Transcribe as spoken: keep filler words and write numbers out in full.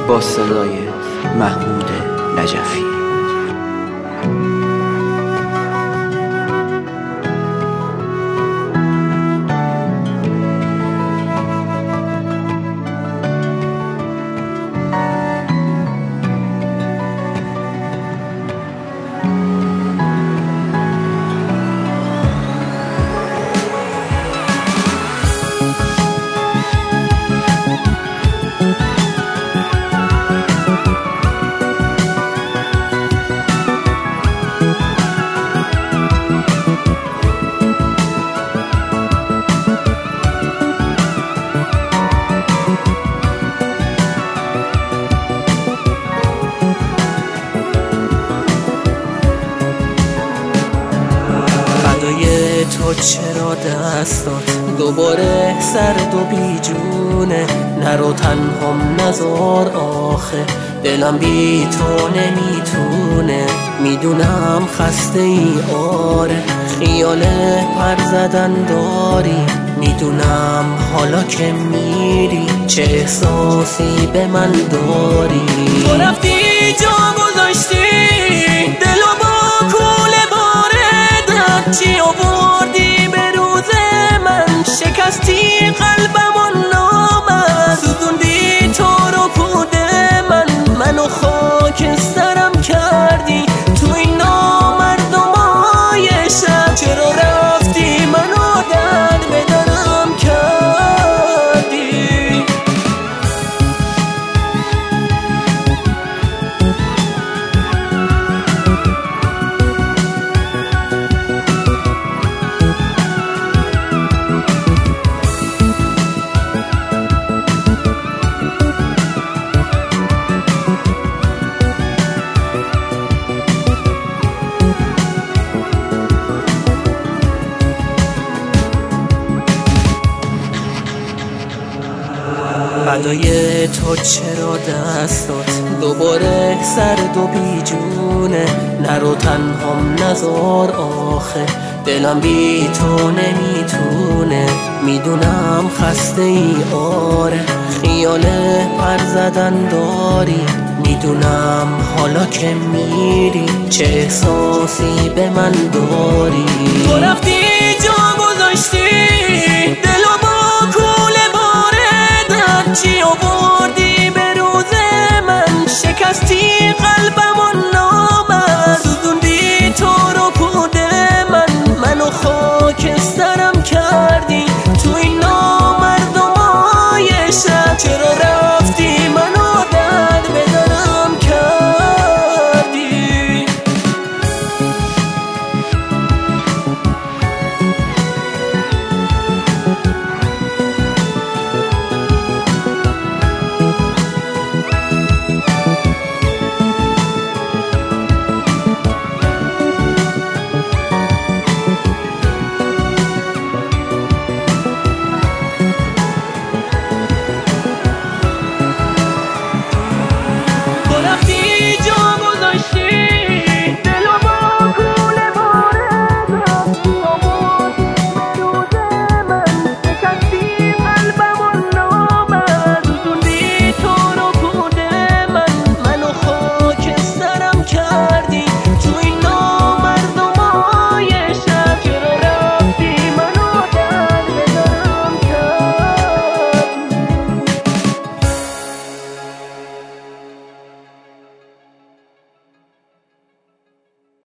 با صدای محمود نجفی. تو چرا دستات دوباره سرد و بیجونه؟ نرو تنهام نذار آخه، دلم بی تو نمیتونه. میدونم خسته ای آره، خیال پر زدن داری. میدونم حالا که میری چه احساسی به من داری. تو رفتی جا گذاشتی دلو با کوله باره درد چی آوردی به روز من. شکستی قلبم و نامم، سوزوندی تو رو پود من. منو خاکسترم کردی تو این نامردمای شب. چرا رفتی منو در بدرم کردی؟ فدای تو چرا دستات دوباره سرد و بیجونه؟ نرو تنهام نذار آخه، دلم بی تو نمیتونه. میدونم خسته ای آره، خیال پر زدن داری. میدونم حالا که میری چه احساسی به من داری. تو رفتی جا گذاشتی دلو با کوله باره درد چی آوردی به روز من. شکستی قلبم و نامم، سوزوندی تو رو پود من. منو خاکسترم